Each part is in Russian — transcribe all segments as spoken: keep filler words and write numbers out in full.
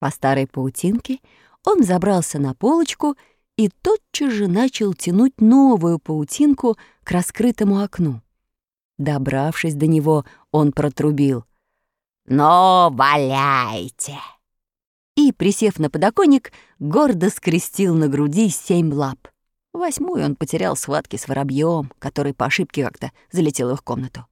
По старой паутинке он забрался на полочку и тотчас же начал тянуть новую паутинку к раскрытому окну. Добравшись до него, он протрубил: «Ну, валяйте!» И, присев на подоконник, гордо скрестил на груди семь лап. Восьмую он потерял в схватке с воробьем, который по ошибке как-то залетел в их комнату.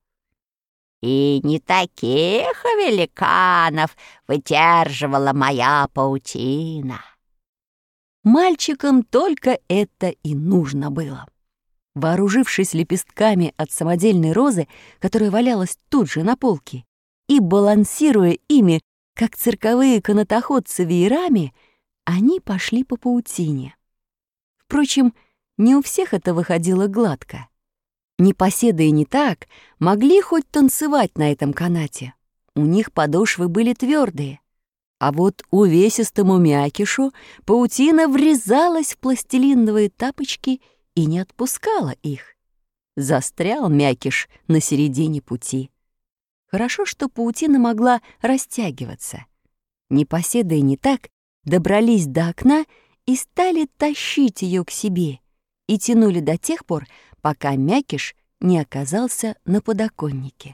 «И не таких великанов выдерживала моя паутина». Мальчикам только это и нужно было. Вооружившись лепестками от самодельной розы, которая валялась тут же на полке, и балансируя ими, как цирковые канатоходцы веерами, они пошли по паутине. Впрочем, не у всех это выходило гладко. Непоседы и не так могли хоть танцевать на этом канате. У них подошвы были твердые. А вот увесистому мякишу паутина врезалась в пластилиновые тапочки и не отпускала их. Застрял мякиш на середине пути. Хорошо, что паутина могла растягиваться. Непоседы и не так добрались до окна и стали тащить ее к себе и тянули до тех пор, пока мякиш не оказался на подоконнике.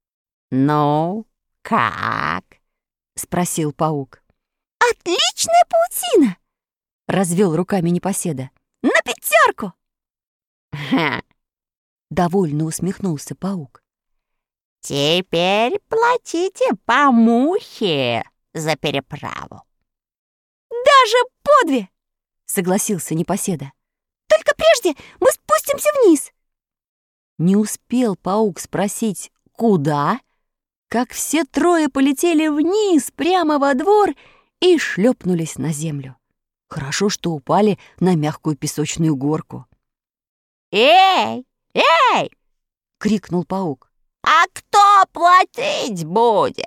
«Ну, как?» — спросил паук. «Отличная паутина!» — развел руками непоседа. «На пятерку!» «Ха!» — довольно усмехнулся паук. «Теперь платите по мухе за переправу». «Даже по две!» — согласился непоседа. «Только прежде мы спустимся вниз». Не успел паук спросить «куда?», как все трое полетели вниз прямо во двор и шлепнулись на землю. Хорошо, что упали на мягкую песочную горку. «Эй, эй!» — крикнул паук. «А кто платить будет?»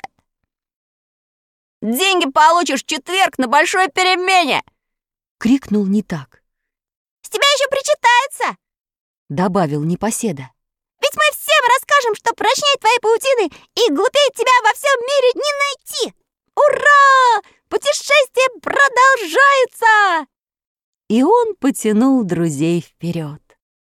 «Деньги получишь в четверг на большой перемене!» — крикнул не так. «С тебя еще причитается!» — добавил непоседа. «Ведь мы всем расскажем, что прочнее твоей паутины и глупее тебя во всем мире не найти! Ура! Путешествие продолжается!» И он потянул друзей вперед.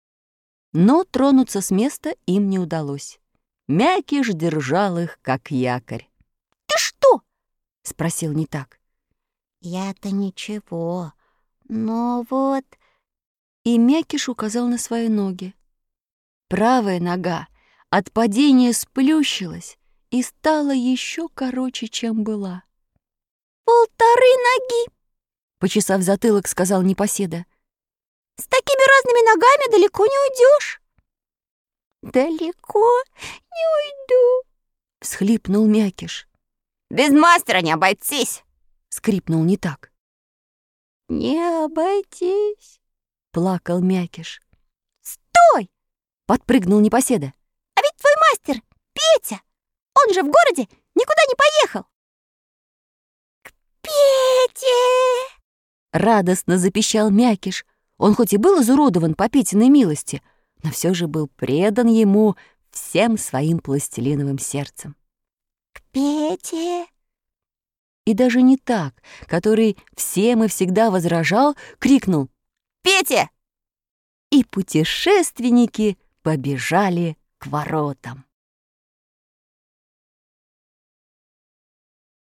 Но тронуться с места им не удалось. Мякиш держал их, как якорь. «Ты что?» — спросил не так. «Я-то ничего, но вот...» И мякиш указал на свои ноги. Правая нога от падения сплющилась и стала еще короче, чем была. «Полторы ноги!» — почесав затылок, сказал непоседа. «С такими разными ногами далеко не уйдешь». «Далеко не уйду», — всхлипнул мякиш. «Без мастера не обойтись», — скрипнул не так. «Не обойтись», — плакал мякиш. «Стой!» — подпрыгнул непоседа. «А ведь твой мастер Петя, он же в городе никуда не поехал». «К Пете!» — радостно запищал мякиш. Он хоть и был изуродован по Петиной милости, но все же был предан ему всем своим пластилиновым сердцем. «К Пете!» И даже не так, который всем и всегда возражал, крикнул «Петя!» И путешественники побежали к воротам.